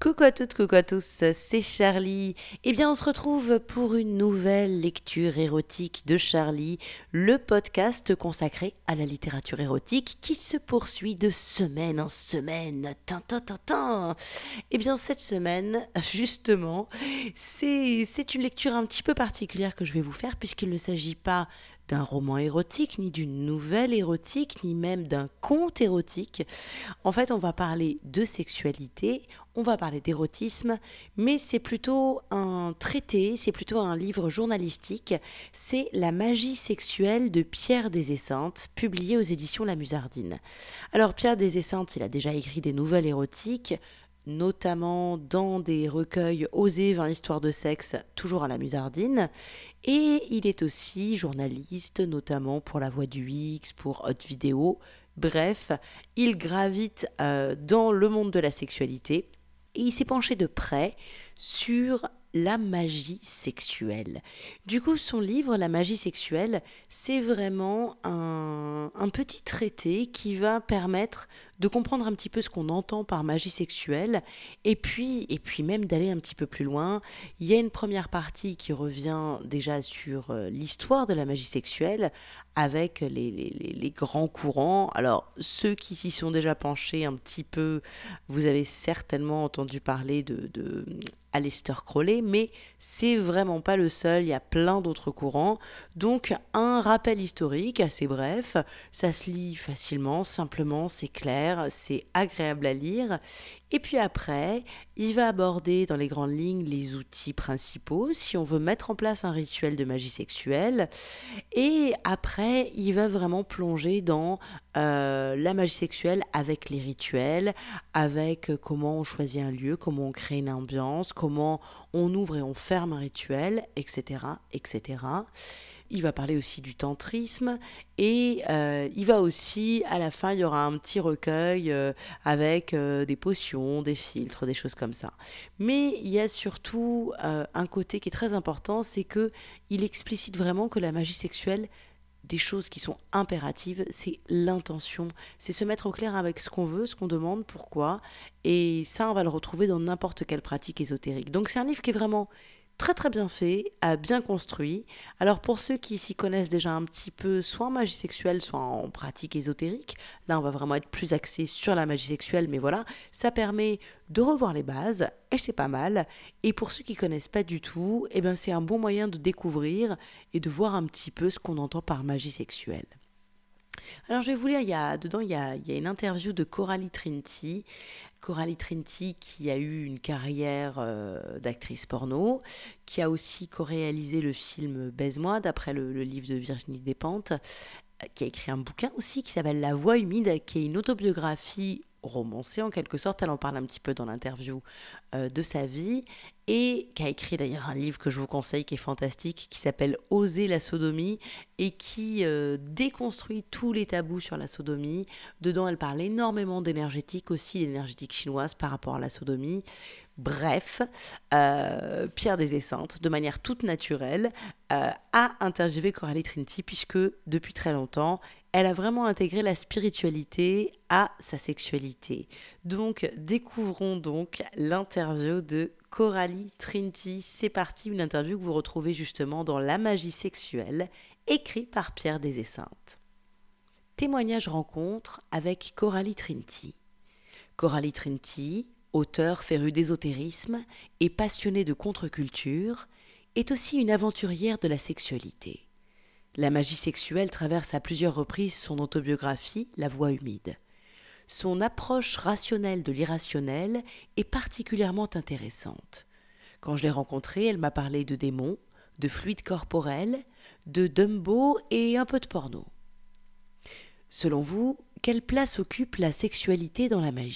Coucou à toutes, coucou à tous, c'est Charlie. Eh bien, on se retrouve pour une nouvelle lecture érotique de Charlie, le podcast consacré à la littérature érotique qui se poursuit de semaine en semaine. Tin, tin, tin, tin. Eh bien, cette semaine, justement, c'est une lecture un petit peu particulière que je vais vous faire puisqu'il ne s'agit pas d'un roman érotique, ni d'une nouvelle érotique, ni même d'un conte érotique. En fait, on va parler de sexualité, on va parler d'érotisme, mais c'est plutôt un traité, c'est plutôt un livre journalistique. C'est La magie sexuelle de Pierre des Esseintes, publié aux éditions La Musardine. Alors, Pierre des Esseintes, il a déjà écrit des nouvelles érotiques, notamment dans des recueils Osez 20 histoires de sexe, toujours à La Musardine. Et il est aussi journaliste, notamment pour La Voix du X, pour Hot Vidéo. Bref, il gravite dans le monde de la sexualité et il s'est penché de près sur la magie sexuelle. Du coup, son livre, La magie sexuelle, c'est vraiment un petit traité qui va permettre de comprendre un petit peu ce qu'on entend par magie sexuelle et puis même d'aller un petit peu plus loin. Il y a une première partie qui revient déjà sur l'histoire de la magie sexuelle avec les grands courants. Alors, ceux qui s'y sont déjà penchés un petit peu, vous avez certainement entendu parler de Aleister Crowley, mais c'est vraiment pas le seul, il y a plein d'autres courants. Donc, un rappel historique assez bref, ça se lit facilement, simplement, c'est clair, c'est agréable à lire. Et puis après, il va aborder dans les grandes lignes les outils principaux si on veut mettre en place un rituel de magie sexuelle. Et après, il va vraiment plonger dans la magie sexuelle avec les rituels, avec comment on choisit un lieu, comment on crée une ambiance, comment on ouvre et on ferme un rituel, etc., etc. Il va parler aussi du tantrisme et il va aussi, à la fin, il y aura un petit recueil avec des potions, des filtres, des choses comme ça. Mais il y a surtout un côté qui est très important, c'est que il explicite vraiment que la magie sexuelle, des choses qui sont impératives, c'est l'intention, c'est se mettre au clair avec ce qu'on veut, ce qu'on demande, pourquoi, et ça on va le retrouver dans n'importe quelle pratique ésotérique. Donc c'est un livre qui est vraiment très très bien fait, bien construit. Alors pour ceux qui s'y connaissent déjà un petit peu, soit en magie sexuelle, soit en pratique ésotérique, là on va vraiment être plus axé sur la magie sexuelle, mais voilà, ça permet de revoir les bases, et c'est pas mal. Et pour ceux qui connaissent pas du tout, eh ben c'est un bon moyen de découvrir et de voir un petit peu ce qu'on entend par magie sexuelle. Alors je vais vous lire, il y a une interview de Coralie Trinity. Coralie Trinity qui a eu une carrière d'actrice porno, qui a aussi co-réalisé le film Baise-moi, d'après le livre de Virginie Despentes, qui a écrit un bouquin aussi qui s'appelle La Voix humide, qui est une autobiographie romancée en quelque sorte. Elle en parle un petit peu dans l'interview de sa vie, et qui a écrit d'ailleurs un livre que je vous conseille qui est fantastique, qui s'appelle Oser la sodomie, et qui déconstruit tous les tabous sur la sodomie. Dedans, elle parle énormément d'énergétique aussi, l'énergétique chinoise par rapport à la sodomie. Bref, Pierre des Esseintes, de manière toute naturelle, a interviewé Coralie Trinity puisque depuis très longtemps, elle a vraiment intégré la spiritualité à sa sexualité. Donc, découvrons donc l'interview de Coralie Trinity. C'est parti, une interview que vous retrouvez justement dans La magie sexuelle, écrite par Pierre des Esseintes. Témoignage rencontre avec Coralie Trinity. Coralie Trinity, auteure férue d'ésotérisme et passionnée de contre-culture, est aussi une aventurière de la sexualité. La magie sexuelle traverse à plusieurs reprises son autobiographie La Voix humide. Son approche rationnelle de l'irrationnel est particulièrement intéressante. Quand je l'ai rencontrée, elle m'a parlé de démons, de fluides corporels, de Dumbo et un peu de porno. Selon vous, quelle place occupe la sexualité dans la magie ?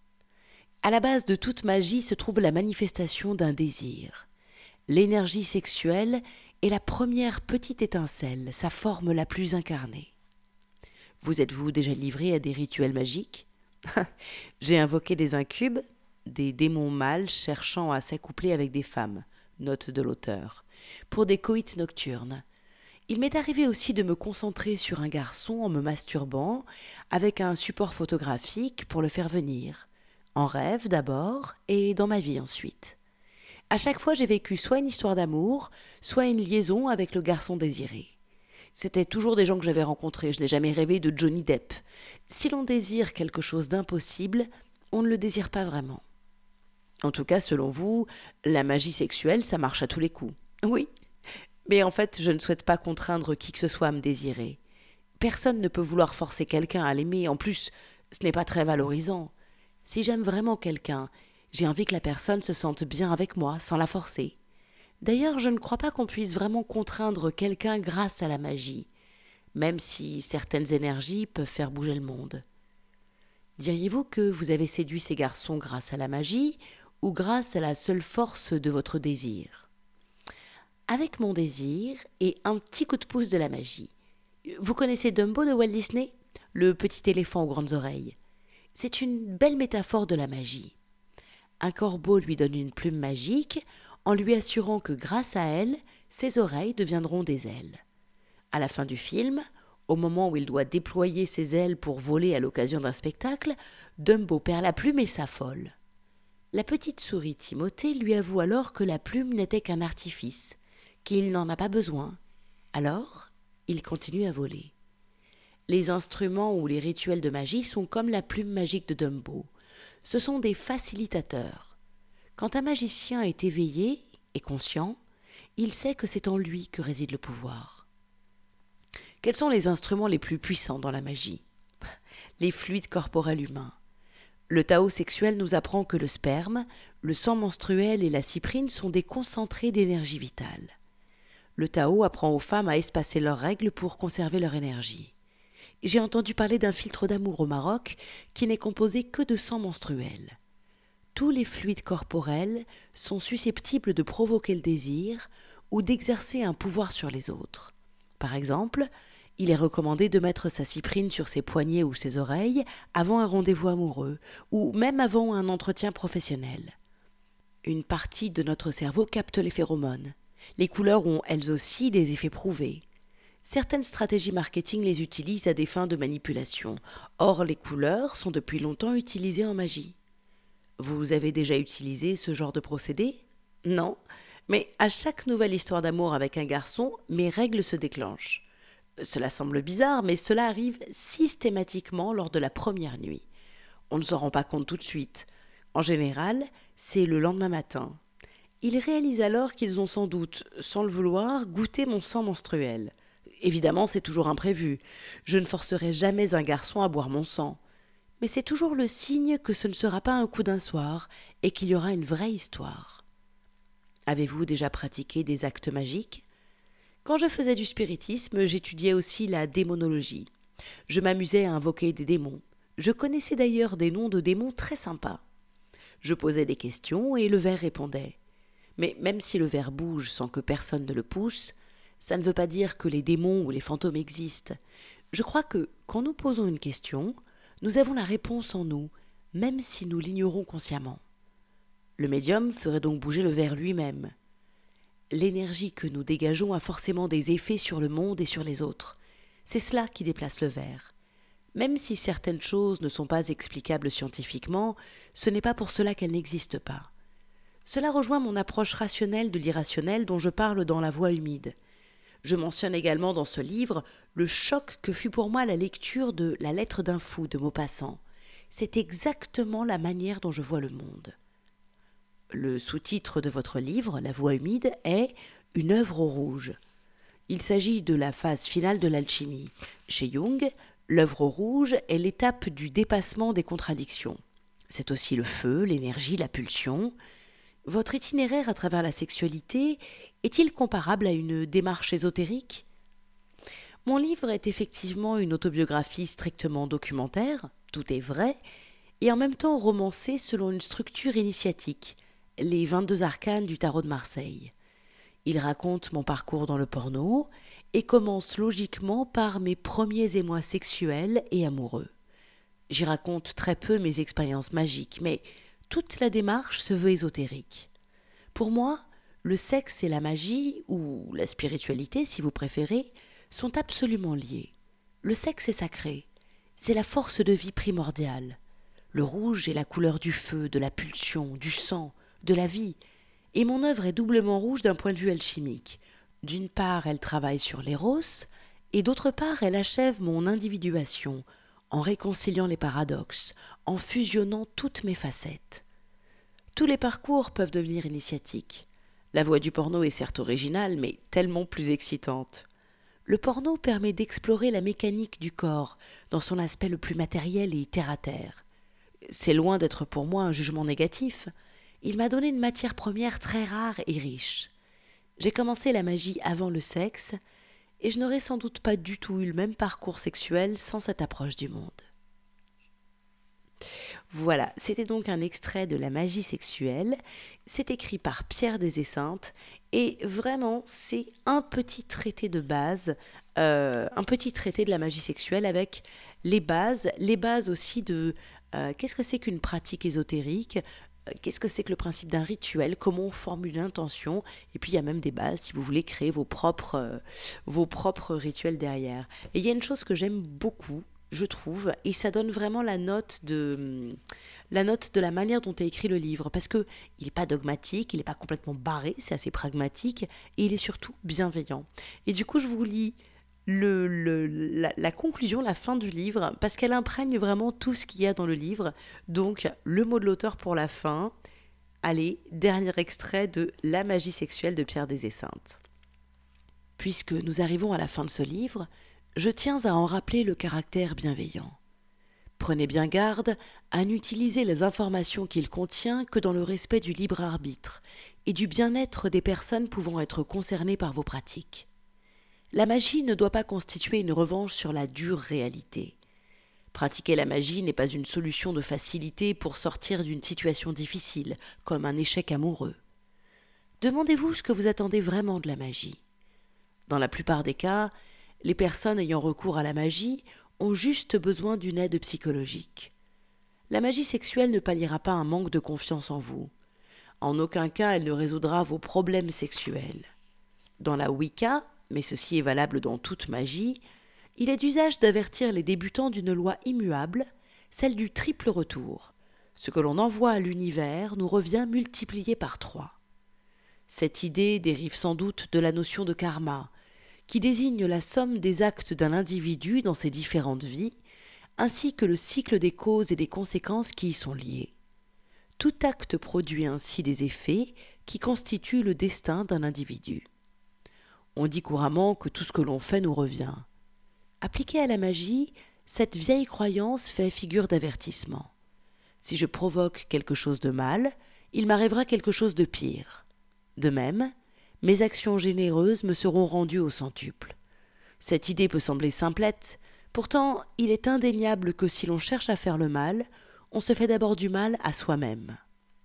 À la base de toute magie se trouve la manifestation d'un désir. L'énergie sexuelle est la première petite étincelle, sa forme la plus incarnée. Vous êtes-vous déjà livré à des rituels magiques ? J'ai invoqué des incubes, des démons mâles cherchant à s'accoupler avec des femmes, note de l'auteur, pour des coïts nocturnes. Il m'est arrivé aussi de me concentrer sur un garçon en me masturbant avec un support photographique pour le faire venir. en rêve d'abord et dans ma vie ensuite. À chaque fois, j'ai vécu soit une histoire d'amour, soit une liaison avec le garçon désiré. C'était toujours des gens que j'avais rencontrés, je n'ai jamais rêvé de Johnny Depp. Si l'on désire quelque chose d'impossible, on ne le désire pas vraiment. En tout cas, selon vous, la magie sexuelle, ça marche à tous les coups. Oui, mais en fait, je ne souhaite pas contraindre qui que ce soit à me désirer. Personne ne peut vouloir forcer quelqu'un à l'aimer, en plus, ce n'est pas très valorisant. Si j'aime vraiment quelqu'un, j'ai envie que la personne se sente bien avec moi, sans la forcer. D'ailleurs, je ne crois pas qu'on puisse vraiment contraindre quelqu'un grâce à la magie, même si certaines énergies peuvent faire bouger le monde. Diriez-vous que vous avez séduit ces garçons grâce à la magie ou grâce à la seule force de votre désir ? Avec mon désir et un petit coup de pouce de la magie. Vous connaissez Dumbo de Walt Disney ? Le petit éléphant aux grandes oreilles. C'est une belle métaphore de la magie. Un corbeau lui donne une plume magique en lui assurant que grâce à elle, ses oreilles deviendront des ailes. À la fin du film, au moment où il doit déployer ses ailes pour voler à l'occasion d'un spectacle, Dumbo perd la plume et s'affole. La petite souris Timothée lui avoue alors que la plume n'était qu'un artifice, qu'il n'en a pas besoin. Alors, il continue à voler. Les instruments ou les rituels de magie sont comme la plume magique de Dumbo. Ce sont des facilitateurs. Quand un magicien est éveillé et conscient, il sait que c'est en lui que réside le pouvoir. Quels sont les instruments les plus puissants dans la magie ? Les fluides corporels humains. Le Tao sexuel nous apprend que le sperme, le sang menstruel et la cyprine sont des concentrés d'énergie vitale. Le Tao apprend aux femmes à espacer leurs règles pour conserver leur énergie. J'ai entendu parler d'un filtre d'amour au Maroc qui n'est composé que de sang menstruel. Tous les fluides corporels sont susceptibles de provoquer le désir ou d'exercer un pouvoir sur les autres. Par exemple, il est recommandé de mettre sa cyprine sur ses poignets ou ses oreilles avant un rendez-vous amoureux ou même avant un entretien professionnel. Une partie de notre cerveau capte les phéromones. Les couleurs ont elles aussi des effets prouvés. Certaines stratégies marketing les utilisent à des fins de manipulation. Or, les couleurs sont depuis longtemps utilisées en magie. Vous avez déjà utilisé ce genre de procédé ? Non, mais à chaque nouvelle histoire d'amour avec un garçon, mes règles se déclenchent. Cela semble bizarre, mais cela arrive systématiquement lors de la première nuit. On ne s'en rend pas compte tout de suite. En général, c'est le lendemain matin. Ils réalisent alors qu'ils ont sans doute, sans le vouloir, goûté mon sang menstruel. Évidemment, c'est toujours imprévu. Je ne forcerai jamais un garçon à boire mon sang. Mais c'est toujours le signe que ce ne sera pas un coup d'un soir et qu'il y aura une vraie histoire. Avez-vous déjà pratiqué des actes magiques ? Quand je faisais du spiritisme, j'étudiais aussi la démonologie. Je m'amusais à invoquer des démons. Je connaissais d'ailleurs des noms de démons très sympas. Je posais des questions et le ver répondait. Mais même si le ver bouge sans que personne ne le pousse, ça ne veut pas dire que les démons ou les fantômes existent. Je crois que, quand nous posons une question, nous avons la réponse en nous, même si nous l'ignorons consciemment. Le médium ferait donc bouger le ver lui-même. L'énergie que nous dégageons a forcément des effets sur le monde et sur les autres. C'est cela qui déplace le ver. Même si certaines choses ne sont pas explicables scientifiquement, ce n'est pas pour cela qu'elles n'existent pas. Cela rejoint mon approche rationnelle de l'irrationnel dont je parle dans La Voix humide. Je mentionne également dans ce livre le choc que fut pour moi la lecture de La lettre d'un fou de Maupassant. C'est exactement la manière dont je vois le monde. Le sous-titre de votre livre, La Voix humide, est « Une œuvre au rouge ». Il s'agit de la phase finale de l'alchimie. Chez Jung, l'œuvre au rouge est l'étape du dépassement des contradictions. C'est aussi le feu, l'énergie, la pulsion. Votre itinéraire à travers la sexualité est-il comparable à une démarche ésotérique ? Mon livre est effectivement une autobiographie strictement documentaire, tout est vrai, et en même temps romancé selon une structure initiatique, les 22 arcanes du tarot de Marseille. Il raconte mon parcours dans le porno et commence logiquement par mes premiers émois sexuels et amoureux. J'y raconte très peu mes expériences magiques, mais toute la démarche se veut ésotérique. Pour moi, le sexe et la magie, ou la spiritualité si vous préférez, sont absolument liés. Le sexe est sacré, c'est la force de vie primordiale. Le rouge est la couleur du feu, de la pulsion, du sang, de la vie. Et mon œuvre est doublement rouge d'un point de vue alchimique. D'une part, elle travaille sur l'éros, et d'autre part, elle achève mon individuation, en réconciliant les paradoxes, en fusionnant toutes mes facettes. Tous les parcours peuvent devenir initiatiques. La voie du porno est certes originale, mais tellement plus excitante. Le porno permet d'explorer la mécanique du corps, dans son aspect le plus matériel et terre-à-terre. C'est loin d'être pour moi un jugement négatif. Il m'a donné une matière première très rare et riche. J'ai commencé la magie avant le sexe, et je n'aurais sans doute pas du tout eu le même parcours sexuel sans cette approche du monde. Voilà, c'était donc un extrait de La magie sexuelle. C'est écrit par Pierre des Esseintes et vraiment c'est un petit traité de base, un petit traité de la magie sexuelle avec les bases aussi de qu'est-ce que c'est qu'une pratique ésotérique, qu'est-ce que c'est que le principe d'un rituel, comment on formule l'intention, et puis il y a même des bases si vous voulez créer vos propres rituels derrière. Et il y a une chose que j'aime beaucoup, je trouve, et ça donne vraiment la note de la manière dont est écrit le livre, parce que il n'est pas dogmatique, il n'est pas complètement barré, c'est assez pragmatique, et il est surtout bienveillant. Et du coup, je vous lis la conclusion, la fin du livre, parce qu'elle imprègne vraiment tout ce qu'il y a dans le livre. Donc, le mot de l'auteur pour la fin. Allez, dernier extrait de La magie sexuelle de Pierre des Esseintes. Puisque nous arrivons à la fin de ce livre, je tiens à en rappeler le caractère bienveillant. Prenez bien garde à n'utiliser les informations qu'il contient que dans le respect du libre arbitre et du bien-être des personnes pouvant être concernées par vos pratiques. La magie ne doit pas constituer une revanche sur la dure réalité. Pratiquer la magie n'est pas une solution de facilité pour sortir d'une situation difficile, comme un échec amoureux. Demandez-vous ce que vous attendez vraiment de la magie. Dans la plupart des cas, les personnes ayant recours à la magie ont juste besoin d'une aide psychologique. La magie sexuelle ne palliera pas un manque de confiance en vous. En aucun cas, elle ne résoudra vos problèmes sexuels. Dans la Wicca, mais ceci est valable dans toute magie, il est d'usage d'avertir les débutants d'une loi immuable, celle du triple retour. Ce que l'on envoie à l'univers nous revient multiplié par 3. Cette idée dérive sans doute de la notion de karma, qui désigne la somme des actes d'un individu dans ses différentes vies, ainsi que le cycle des causes et des conséquences qui y sont liées. Tout acte produit ainsi des effets qui constituent le destin d'un individu. On dit couramment que tout ce que l'on fait nous revient. Appliquée à la magie, cette vieille croyance fait figure d'avertissement. Si je provoque quelque chose de mal, il m'arrivera quelque chose de pire. De même, mes actions généreuses me seront rendues au centuple. Cette idée peut sembler simplette, pourtant il est indéniable que si l'on cherche à faire le mal, on se fait d'abord du mal à soi-même.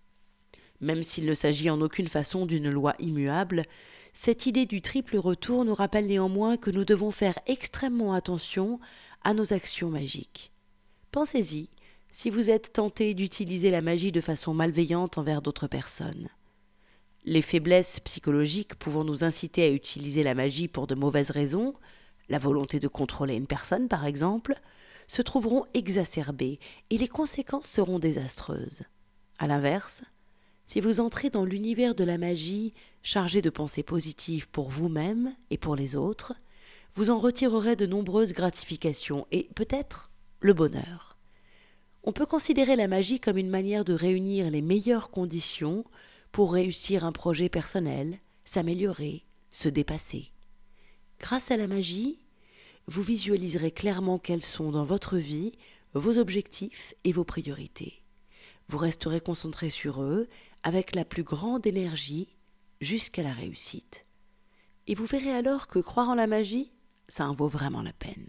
Même s'il ne s'agit en aucune façon d'une loi immuable, cette idée du triple retour nous rappelle néanmoins que nous devons faire extrêmement attention à nos actions magiques. Pensez-y, si vous êtes tenté d'utiliser la magie de façon malveillante envers d'autres personnes. Les faiblesses psychologiques pouvant nous inciter à utiliser la magie pour de mauvaises raisons, la volonté de contrôler une personne par exemple, se trouveront exacerbées et les conséquences seront désastreuses. À l'inverse, si vous entrez dans l'univers de la magie chargé de pensées positives pour vous-même et pour les autres, vous en retirerez de nombreuses gratifications et peut-être le bonheur. On peut considérer la magie comme une manière de réunir les meilleures conditions pour réussir un projet personnel, s'améliorer, se dépasser. Grâce à la magie, vous visualiserez clairement quels sont dans votre vie vos objectifs et vos priorités. Vous resterez concentré sur eux avec la plus grande énergie jusqu'à la réussite. Et vous verrez alors que croire en la magie, ça en vaut vraiment la peine.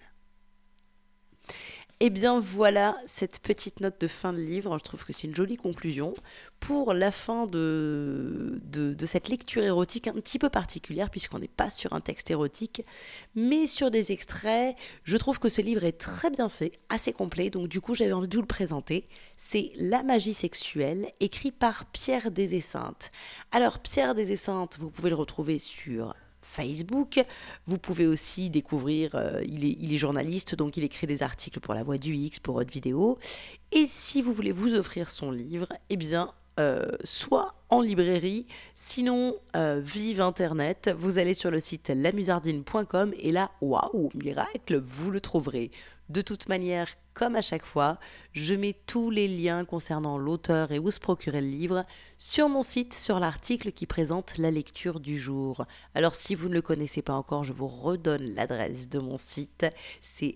Et bien voilà cette petite note de fin de livre, je trouve que c'est une jolie conclusion pour la fin de cette lecture érotique un petit peu particulière puisqu'on n'est pas sur un texte érotique mais sur des extraits. Je trouve que ce livre est très bien fait, assez complet, donc du coup j'avais envie de vous le présenter. C'est La magie sexuelle, écrit par Pierre des Esseintes. Alors Pierre des Esseintes, vous pouvez le retrouver sur Facebook. Vous pouvez aussi découvrir, il est journaliste, donc il écrit des articles pour La Voix du X, pour Haute Vidéo. Et si vous voulez vous offrir son livre, eh bien, soit en librairie, sinon vive Internet, vous allez sur le site lamusardine.com et là, waouh, miracle, vous le trouverez. De toute manière, comme à chaque fois, je mets tous les liens concernant l'auteur et où se procurer le livre sur mon site, sur l'article qui présente la lecture du jour. Alors si vous ne le connaissez pas encore, je vous redonne l'adresse de mon site, c'est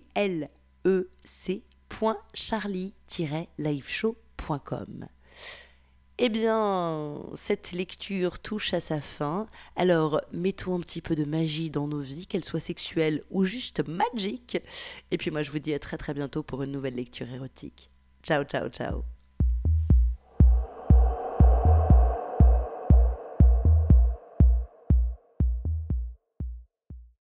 lec.charlie-liveshow.com. Eh bien, cette lecture touche à sa fin, alors mettons un petit peu de magie dans nos vies, qu'elle soit sexuelle ou juste magique. Et puis moi je vous dis à très très bientôt pour une nouvelle lecture érotique. Ciao ciao ciao.